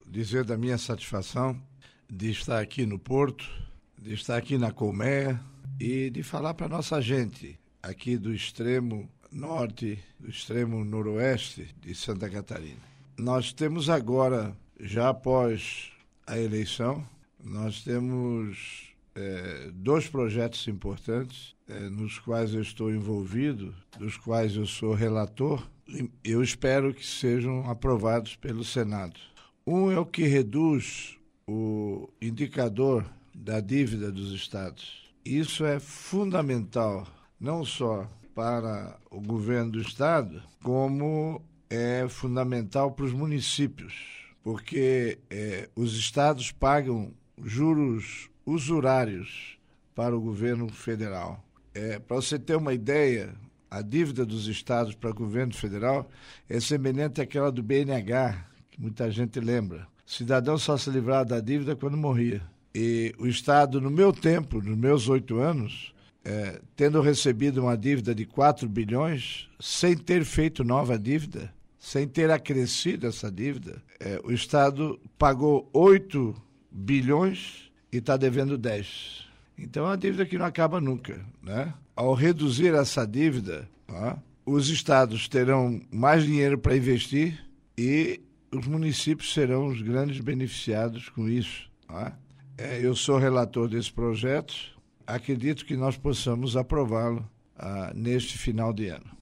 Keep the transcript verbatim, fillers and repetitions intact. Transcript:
dizer da minha satisfação de estar aqui no Porto, de estar aqui na Colmeia e de falar para a nossa gente aqui do extremo norte, do extremo noroeste de Santa Catarina. Nós temos agora, já após a eleição, nós temos é, dois projetos importantes é, nos quais eu estou envolvido, dos quais eu sou relator. Eu espero que sejam aprovados pelo Senado. Um é o que reduz o indicador da dívida dos estados. Isso é fundamental, não só para o governo do estado, como é fundamental para os municípios, porque é, os estados pagam juros usurários para o governo federal. É, para você ter uma ideia, a dívida dos estados para o governo federal é semelhante àquela do B N H, que muita gente lembra. O cidadão só se livrava da dívida quando morria. E o estado, no meu tempo, nos meus oito anos, é, tendo recebido uma dívida de quatro bilhões, sem ter feito nova dívida, sem ter acrescido essa dívida, é, o estado pagou oito bilhões e está devendo dez. Então é uma dívida que não acaba nunca, né? Ao reduzir essa dívida, ó, os estados terão mais dinheiro para investir e os municípios serão os grandes beneficiados com isso. Ó. É, eu sou relator desse projeto, acredito que nós possamos aprová-lo ah, neste final de ano.